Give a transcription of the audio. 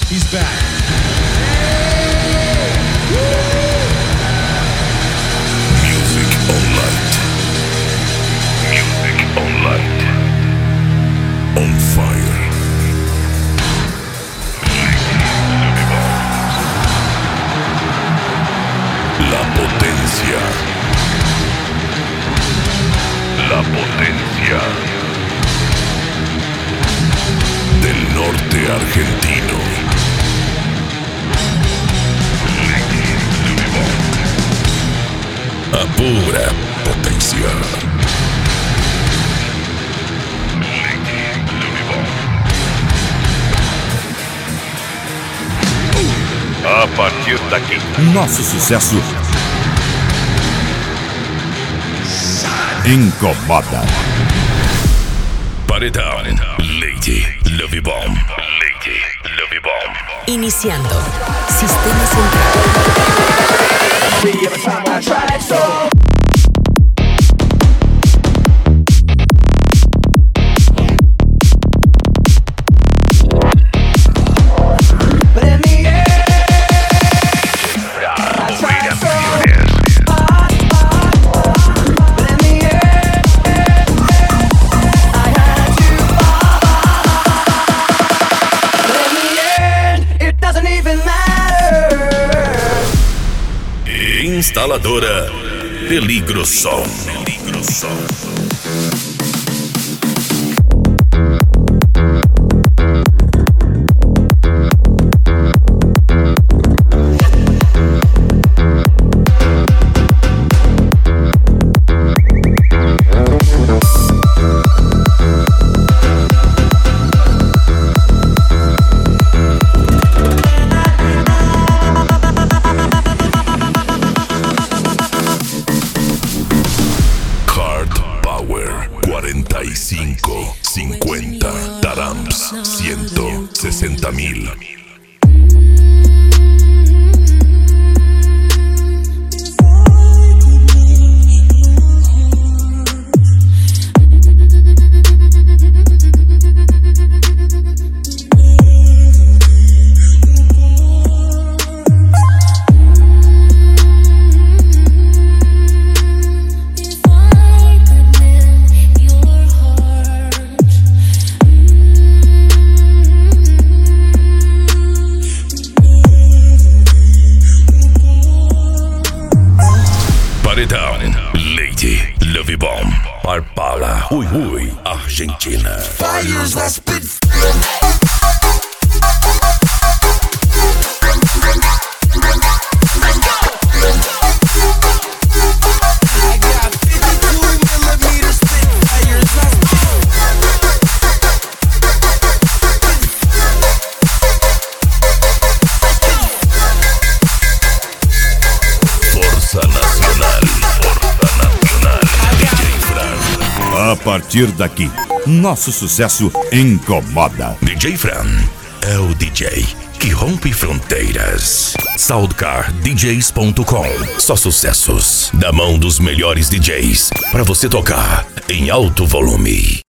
He's back. Music on light. Music on light. On fire. La potencia. La potencia del norte argentino. A pura potencia. A partir daqui, nosso sucesso incomoda. Paredão, Lady Love Bomb. Lady Love Bomb. Iniciando. Sistema central. Instaladora Peligro Som. Taramps 160,000. Lady Love Bomb. Parpala, Ui, Argentina. Fires that spit. A partir daqui, nosso sucesso incomoda. DJ Fran é o DJ que rompe fronteiras. SoundcarDJs.com. Só sucessos da mão dos melhores DJs para você tocar em alto volume.